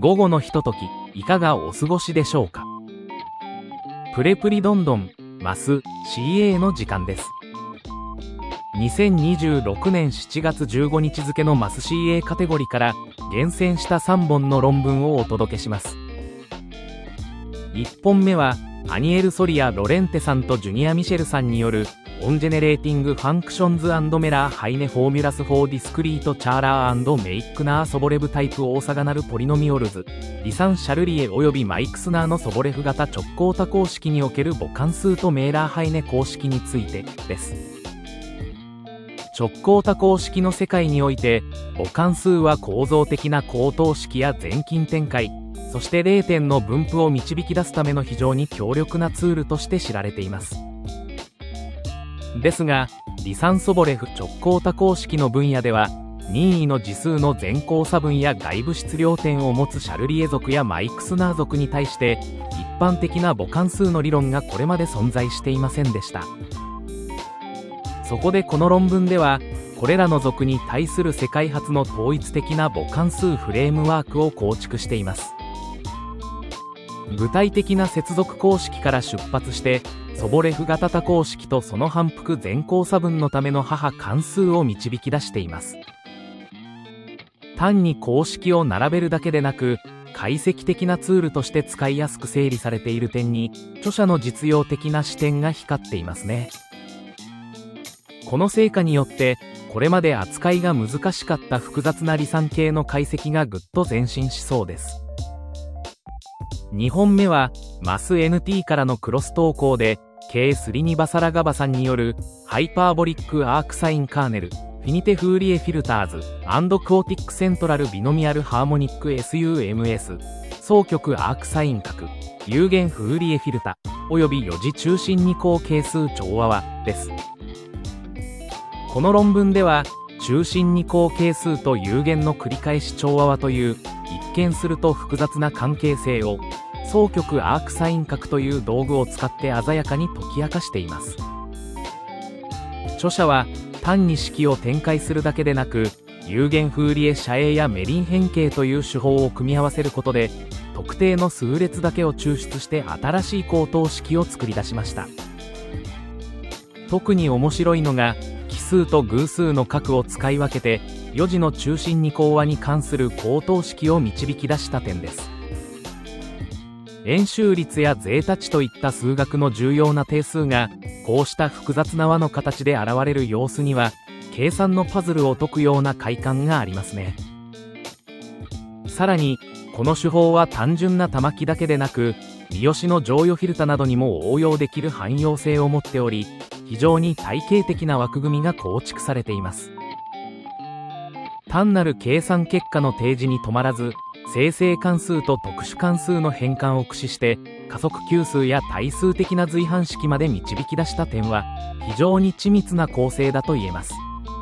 午後のひととき、いかがお過ごしでしょうか。プレプリどんどん、マス CA の時間です。2026年7月15日付のマス CA カテゴリーから厳選した3本の論文をお届けします。1本目はアニエル・ソリア・ロレンテさんとジュニア・ミシェルさんによるオンジェネレーティング・ファンクションズ&メラー・ハイネ・フォーミュラス・フォー・ディスクリート・チャーラー&メイクナー・ソボレブタイプ・オーサガナル・ポリノミオルズリサン・シャルリエおよびマイクスナーのソボレフ型直交多項式における母関数とメーラー・ハイネ公式についてです。直交多項式の世界において母関数は構造的な項等式や全近展開、そして0点の分布を導き出すための非常に強力なツールとして知られています。ですが、リサン・ソボレフ直交多項式の分野では任意の次数の全項差分や外部質量点を持つシャルリエ族やマイクスナー族に対して一般的な母関数の理論がこれまで存在していませんでした。そこでこの論文ではこれらの族に対する世界初の統一的な母関数フレームワークを構築しています。具体的な接続公式から出発してソボレフ型多項式とその反復全項差分のための母関数を導き出しています。単に公式を並べるだけでなく解析的なツールとして使いやすく整理されている点に著者の実用的な視点が光っていますね。この成果によってこれまで扱いが難しかった複雑な離散系の解析がぐっと前進しそうです。2本目はマス NT からのクロス投稿で K スリニバサラガバさんによるハイパーボリックアークサインカーネルフィニテフーリエフィルターズ&クオティックセントラルビノミアルハーモニック SUMS 双極アークサイン角有限フーリエフィルタおよび4次中心二項係数調和はです。この論文では中心二項係数と有限の繰り返し調和はという一見すると複雑な関係性を双極アークサイン角という道具を使って鮮やかに解き明かしています。著者は単に式を展開するだけでなく有限フーリエ斜影やメリン変形という手法を組み合わせることで特定の数列だけを抽出して新しい項等式を作り出しました。特に面白いのが奇数と偶数の角を使い分けて4次の中心二項和に関する項等式を導き出した点です。円周率やゼータ値といった数学の重要な定数がこうした複雑な和の形で現れる様子には計算のパズルを解くような快感がありますね。さらにこの手法は単純な玉木だけでなく三好の剰余フィルタなどにも応用できる汎用性を持っており非常に体系的な枠組みが構築されています。単なる計算結果の提示に止まらず生成関数と特殊関数の変換を駆使して加速級数や対数的な随伴式まで導き出した点は非常に緻密な構成だと言えます。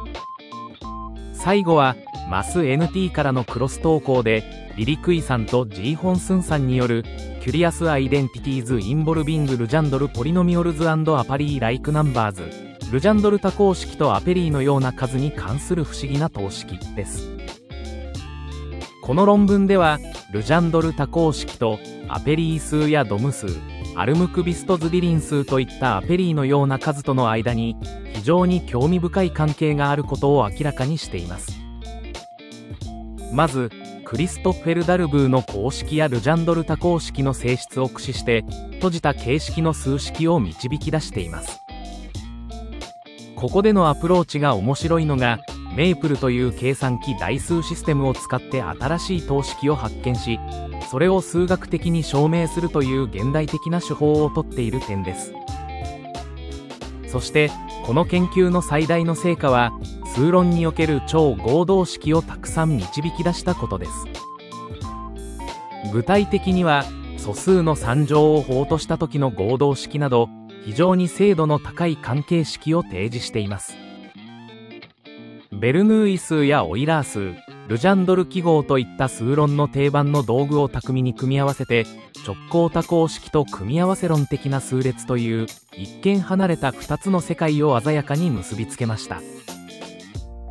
最後はマス NT からのクロス投稿でリリクイさんとジーホンスンさんによるキュリアスアイデンティティーズインボルビングルジャンドルポリノミオルズアパリーライクナンバーズルジャンドル多項式とアペリーのような数に関する不思議な等式です。この論文ではルジャンドル多項式とアペリー数やドム数アルムクビストズディリン数といったアペリーのような数との間に非常に興味深い関係があることを明らかにしています。まずクリストフェルダルブーの公式やルジャンドル多項式の性質を駆使して閉じた形式の数式を導き出しています。ここでのアプローチが面白いのがメイプルという計算機代数システムを使って新しい等式を発見しそれを数学的に証明するという現代的な手法をとっている点です。そしてこの研究の最大の成果は数論における超合同式をたくさん導き出したことです。具体的には素数の3乗を法とした時の合同式など非常に精度の高い関係式を提示しています。ベルヌーイ数やオイラー数ルジャンドル記号といった数論の定番の道具を巧みに組み合わせて直交多項式と組み合わせ論的な数列という一見離れた2つの世界を鮮やかに結びつけました。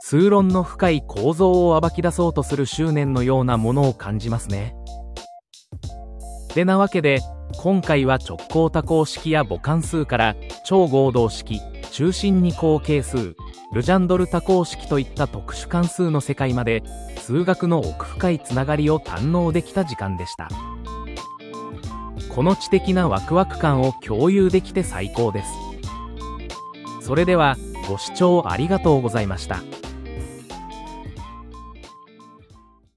数論の深い構造を暴き出そうとする執念のようなものを感じますね。なわけで今回は直行多項式や母関数から超合同式、中心二項係数、ルジャンドル多項式といった特殊関数の世界まで数学の奥深いつながりを堪能できた時間でした。この知的なワクワク感を共有できて最高です。それではご視聴ありがとうございました。